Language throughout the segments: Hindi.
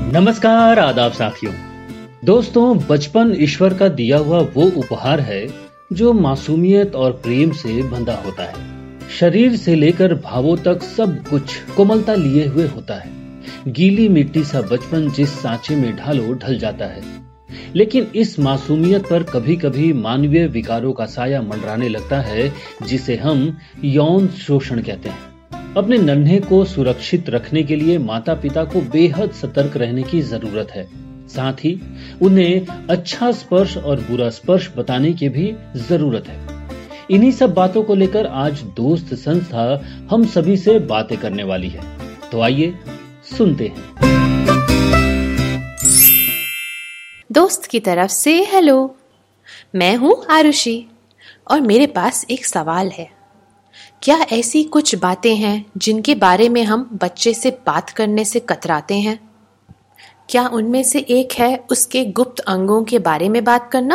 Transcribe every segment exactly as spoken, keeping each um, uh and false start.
नमस्कार, आदाब साथियों। दोस्तों, बचपन ईश्वर का दिया हुआ वो उपहार है जो मासूमियत और प्रेम से बंधा होता है। शरीर से लेकर भावों तक सब कुछ कोमलता लिए हुए होता है। गीली मिट्टी सा बचपन जिस सांचे में ढालो ढल जाता है, लेकिन इस मासूमियत पर कभी कभी मानवीय विकारों का साया मंडराने लगता है, जिसे हम यौन शोषण कहते हैं। अपने नन्हे को सुरक्षित रखने के लिए माता पिता को बेहद सतर्क रहने की जरूरत है। साथ ही उन्हें अच्छा स्पर्श और बुरा स्पर्श बताने की भी जरूरत है। इन्हीं सब बातों को लेकर आज दोस्त संस्था हम सभी से बातें करने वाली है। तो आइए सुनते हैं। दोस्त की तरफ से हेलो, मैं हूं आरुषि और मेरे पास एक सवाल है। क्या ऐसी कुछ बातें हैं जिनके बारे में हम बच्चे से बात करने से कतराते हैं? क्या उनमें से एक है उसके गुप्त अंगों के बारे में बात करना?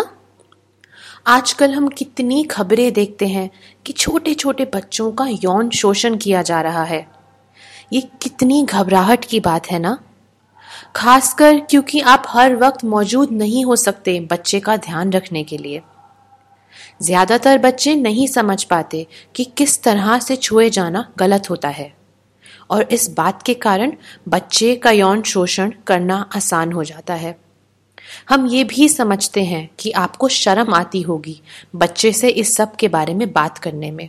आजकल हम कितनी खबरें देखते हैं कि छोटे छोटे बच्चों का यौन शोषण किया जा रहा है। ये कितनी घबराहट की बात है ना, खासकर क्योंकि आप हर वक्त मौजूद नहीं हो सकते बच्चे का ध्यान रखने के लिए। ज्यादातर बच्चे नहीं समझ पाते कि किस तरह से छुए जाना गलत होता है, और इस बात के कारण बच्चे का यौन शोषण करना आसान हो जाता है। हम ये भी समझते हैं कि आपको शर्म आती होगी बच्चे से इस सब के बारे में बात करने में,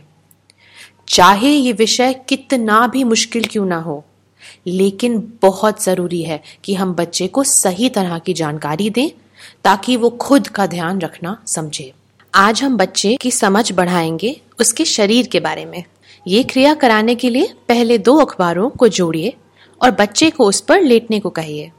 चाहे ये विषय कितना भी मुश्किल क्यों ना हो। लेकिन बहुत जरूरी है कि हम बच्चे को सही तरह की जानकारी दें ताकि वो खुद का ध्यान रखना समझे। आज हम बच्चे की समझ बढ़ाएंगे उसके शरीर के बारे में। ये क्रिया कराने के लिए पहले दो अखबारों को जोड़िए और बच्चे को उस पर लेटने को कहिए।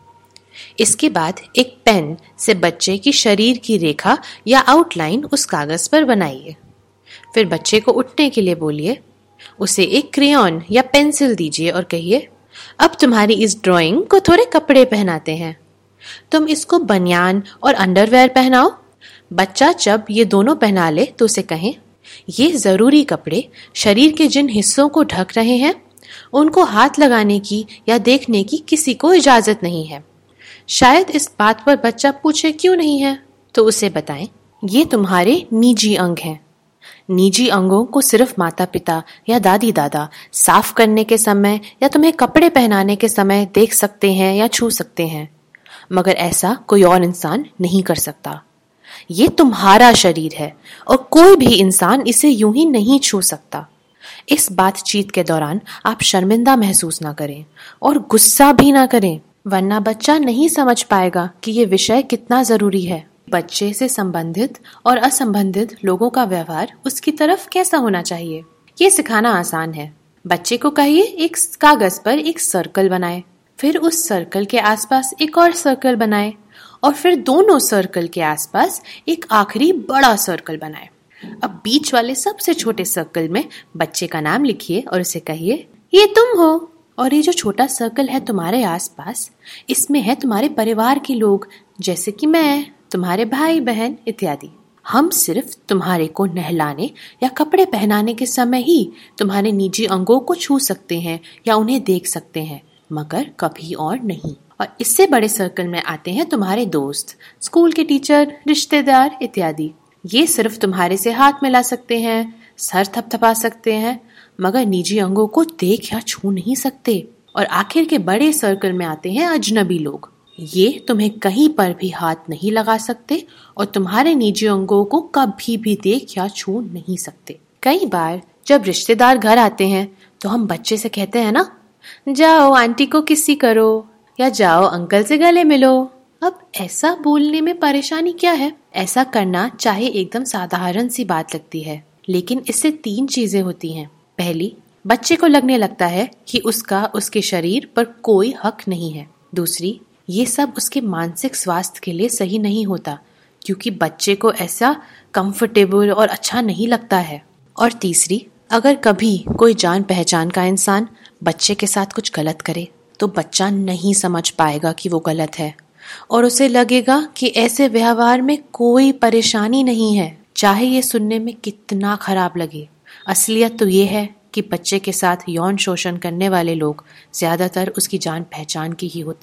इसके बाद एक पेन से बच्चे की शरीर की रेखा या आउटलाइन उस कागज पर बनाइए। फिर बच्चे को उठने के लिए बोलिए। उसे एक क्रेयॉन या पेंसिल दीजिए और कहिए, अब तुम्हारी इस ड्राइंग को थोड़े कपड़े पहनाते हैं। तुम इसको बनियान और अंडरवेयर पहनाओ। बच्चा जब ये दोनों पहना ले तो उसे कहें, ये जरूरी कपड़े शरीर के जिन हिस्सों को ढक रहे हैं उनको हाथ लगाने की या देखने की किसी को इजाजत नहीं है। शायद इस बात पर बच्चा पूछे क्यों नहीं है, तो उसे बताएं, ये तुम्हारे निजी अंग हैं। निजी अंगों को सिर्फ माता पिता या दादी दादा साफ करने के समय या तुम्हें कपड़े पहनाने के समय देख सकते हैं या छू सकते हैं, मगर ऐसा कोई और इंसान नहीं कर सकता। ये तुम्हारा शरीर है और कोई भी इंसान इसे यूं ही नहीं छू सकता। इस बातचीत के दौरान आप शर्मिंदा महसूस ना करें और गुस्सा भी ना करें, वरना बच्चा नहीं समझ पाएगा कि ये विषय कितना जरूरी है। बच्चे से संबंधित और असंबंधित लोगों का व्यवहार उसकी तरफ कैसा होना चाहिए, ये सिखाना आसान है। बच्चे को कहिए एक कागज पर एक सर्कल बनाए, फिर उस सर्कल के आसपास एक और सर्कल बनाए और फिर दोनों सर्कल के आसपास एक आखिरी बड़ा सर्कल बनाए। अब बीच वाले सबसे छोटे सर्कल में बच्चे का नाम लिखिए और उसे कहिए, ये तुम हो, और ये जो छोटा सर्कल है तुम्हारे आसपास, इसमें है तुम्हारे परिवार के लोग, जैसे कि मैं, तुम्हारे भाई बहन इत्यादि। हम सिर्फ तुम्हारे को नहलाने या कपड़े पहनाने के समय ही तुम्हारे निजी अंगों को छू सकते हैं या उन्हें देख सकते हैं, मगर कभी और नहीं। और इससे बड़े सर्कल में आते हैं तुम्हारे दोस्त, स्कूल के टीचर, रिश्तेदार इत्यादि। ये सिर्फ तुम्हारे से हाथ मिला सकते हैं, सर थपथपा सकते हैं, मगर निजी अंगों को देख या छू नहीं सकते। और आखिर के बड़े सर्कल में आते हैं अजनबी लोग। ये तुम्हें कहीं पर भी हाथ नहीं लगा सकते और तुम्हारे निजी अंगों को कभी भी देख या छू नहीं सकते। कई बार जब रिश्तेदार घर आते हैं तो हम बच्चे से कहते हैं ना, जाओ आंटी को किसी करो या जाओ अंकल से गले मिलो। अब ऐसा बोलने में परेशानी क्या है? ऐसा करना चाहे एकदम साधारण सी बात लगती है, लेकिन इससे तीन चीजें होती हैं। पहली, बच्चे को लगने लगता है कि उसका उसके शरीर पर कोई हक नहीं है। दूसरी, ये सब उसके मानसिक स्वास्थ्य के लिए सही नहीं होता, क्योंकि बच्चे को ऐसा कंफर्टेबल और अच्छा नहीं लगता है। और तीसरी, अगर कभी कोई जान पहचान का इंसान बच्चे के साथ कुछ गलत करे तो बच्चा नहीं समझ पाएगा कि वो गलत है और उसे लगेगा कि ऐसे व्यवहार में कोई परेशानी नहीं है, चाहे ये सुनने में कितना खराब लगे। असलियत तो ये है कि बच्चे के साथ यौन शोषण करने वाले लोग ज्यादातर उसकी जान पहचान के ही होते हैं।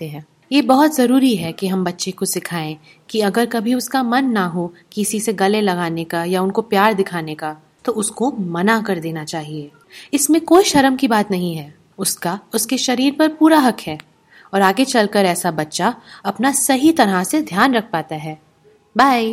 ये बहुत जरूरी है कि हम बच्चे को सिखाएं कि अगर कभी उसका मन ना हो किसी से गले लगाने का या उनको प्यार दिखाने का, तो उसको मना कर देना चाहिए। इसमें कोई शर्म की बात नहीं है। उसका उसके शरीर पर पूरा हक है और आगे चलकर ऐसा बच्चा अपना सही तरह से ध्यान रख पाता है। बाय।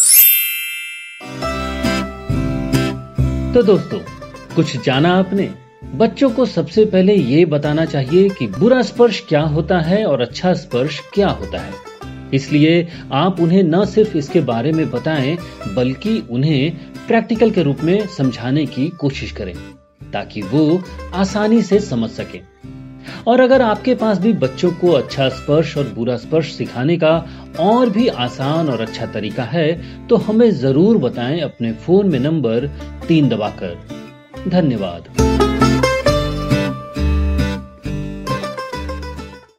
तो दोस्तों, कुछ जाना आपने? बच्चों को सबसे पहले ये बताना चाहिए कि बुरा स्पर्श क्या होता है और अच्छा स्पर्श क्या होता है। इसलिए आप उन्हें न सिर्फ इसके बारे में बताएं, बल्कि उन्हें प्रैक्टिकल के रूप में समझाने की कोशिश करें ताकि वो आसानी से समझ सकें। और अगर आपके पास भी बच्चों को अच्छा स्पर्श और बुरा स्पर्श सिखाने का और भी आसान और अच्छा तरीका है, तो हमें जरूर बताएं अपने फोन में नंबर तीन दबाकर। धन्यवाद।